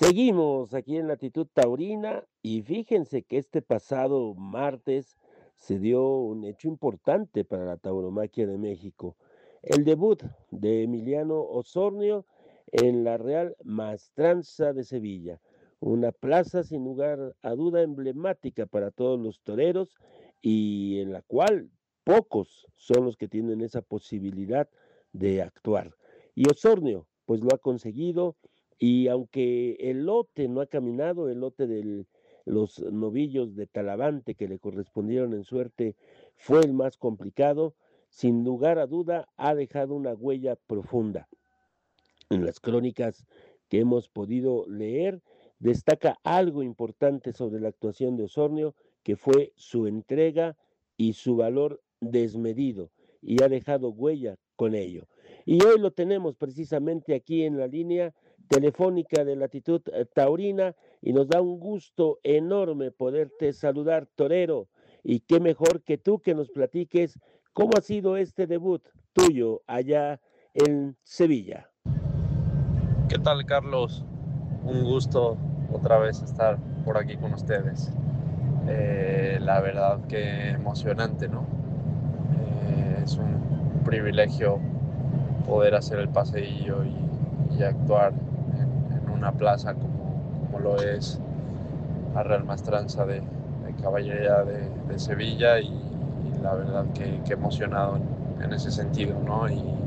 Seguimos aquí en Latitud Taurina y fíjense que este pasado martes se dio un hecho importante para la tauromaquia de México, el debut de Emiliano Osornio en la Real Maestranza de Sevilla, una plaza sin lugar a duda emblemática para todos los toreros y en la cual pocos son los que tienen esa posibilidad de actuar. Y Osornio pues lo ha conseguido y aunque el lote no ha caminado, el lote de los novillos de Talavante que le correspondieron en suerte fue el más complicado, sin lugar a duda ha dejado una huella profunda. En las crónicas que hemos podido leer, destaca algo importante sobre la actuación de Osornio, que fue su entrega y su valor desmedido, y ha dejado huella con ello. Y hoy lo tenemos precisamente aquí en la línea telefónica de Latitud Taurina, y nos da un gusto enorme poderte saludar, torero, y qué mejor que tú que nos platiques cómo ha sido este debut tuyo allá en Sevilla. ¿Qué tal, Carlos? Un gusto otra vez estar por aquí con ustedes. La verdad que emocionante, ¿no? Es un privilegio poder hacer el paseillo y actuar en una plaza como lo es la Real Maestranza de Caballería de Sevilla y la verdad que emocionado en ese sentido, ¿no?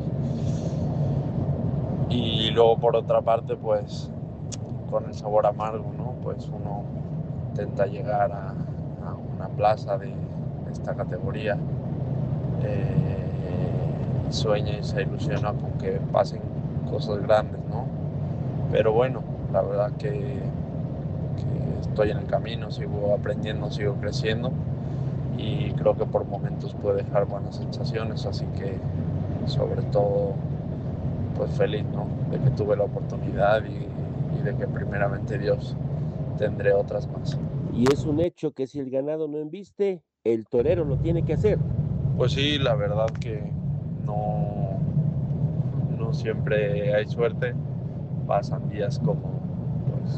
Y luego por otra parte, pues con el sabor amargo, ¿no? Pues uno intenta llegar a una plaza de esta categoría, sueña y se ilusiona con que pasen cosas grandes, ¿no? Pero bueno, la verdad que estoy en el camino, sigo aprendiendo, sigo creciendo y creo que por momentos puede dejar buenas sensaciones, así que sobre todo pues feliz, ¿no? De que tuve la oportunidad y de que primeramente Dios tendré otras más. Y es un hecho que si el ganado no embiste, el torero lo tiene que hacer. Pues sí, la verdad que no, no siempre hay suerte. Pasan días pues,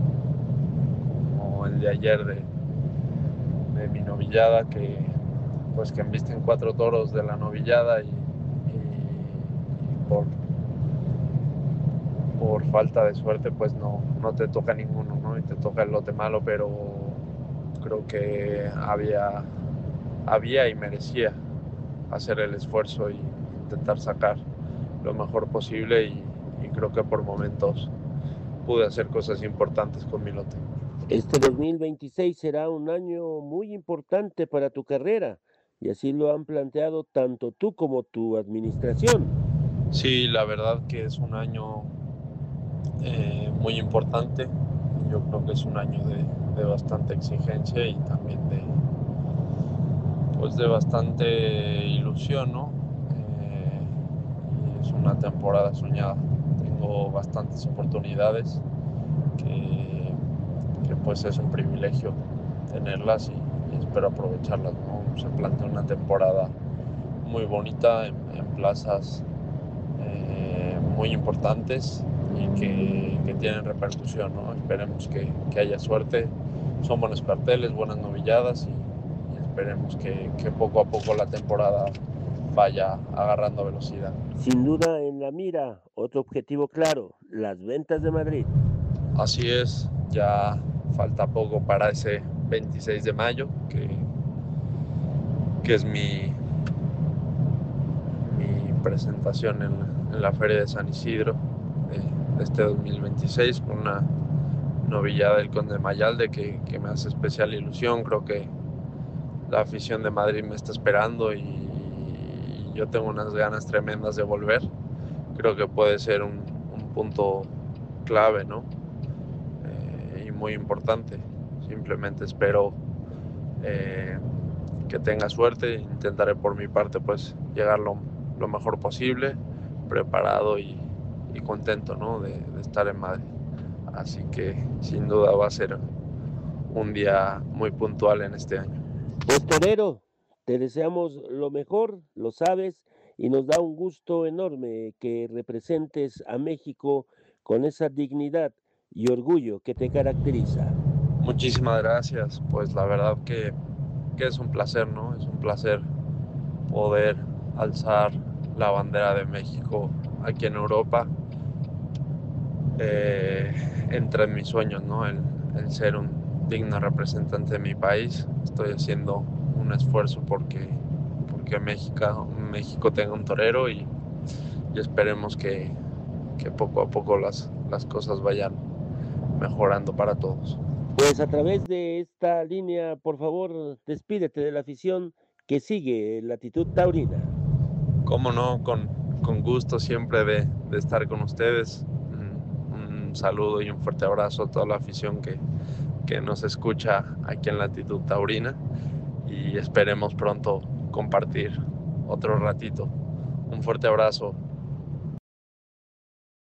como el de ayer de mi novillada, que embisten 4 toros de la novillada y por falta de suerte pues no te toca ninguno, ¿no? Y te toca el lote malo, pero creo que había y merecía hacer el esfuerzo y intentar sacar lo mejor posible y creo que por momentos pude hacer cosas importantes con mi lote. Este 2026 será un año muy importante para tu carrera, y así lo han planteado tanto tú como tu administración. Sí, la verdad que es un año muy importante. Yo creo que es un año de bastante exigencia y también pues de bastante ilusión, ¿no? Y es una temporada soñada. Tengo bastantes oportunidades que pues es un privilegio tenerlas y espero aprovecharlas, ¿no? Se plantea una temporada muy bonita en plazas muy importantes y que tienen repercusión, ¿no? Esperemos que haya suerte. Son buenos carteles, buenas novilladas y esperemos que poco a poco la temporada vaya agarrando velocidad. Sin duda en la mira, otro objetivo claro, las ventas de Madrid. Así es, ya falta poco para ese 26 de mayo, que es mi presentación en la Feria de San Isidro de este 2026 con una novillada del Conde Mayalde que me hace especial ilusión. Creo que la afición de Madrid me está esperando y yo tengo unas ganas tremendas de volver. Creo que puede ser un punto clave, ¿no? Y muy importante. Simplemente espero eh, que tenga suerte. Intentaré por mi parte pues llegar lo mejor posible, preparado y contento, ¿no? de estar en Madrid. Así que sin duda va a ser un día muy puntual en este año. Pues torero, te deseamos lo mejor, lo sabes, y nos da un gusto enorme que representes a México con esa dignidad y orgullo que te caracteriza. Muchísimas gracias. Pues la verdad que es un placer, ¿no? Es un placer poder alzar la bandera de México aquí en Europa. Entra en mis sueños, ¿no? El ser un digno representante de mi país. Estoy haciendo un esfuerzo porque México tenga un torero y esperemos que poco a poco las cosas vayan mejorando para todos. Pues a través de esta línea, por favor, despídete de la afición que sigue Latitud Taurina. Cómo no, con gusto siempre de estar con ustedes. Un saludo y un fuerte abrazo a toda la afición que nos escucha aquí en Latitud Taurina y esperemos pronto compartir otro ratito. Un fuerte abrazo.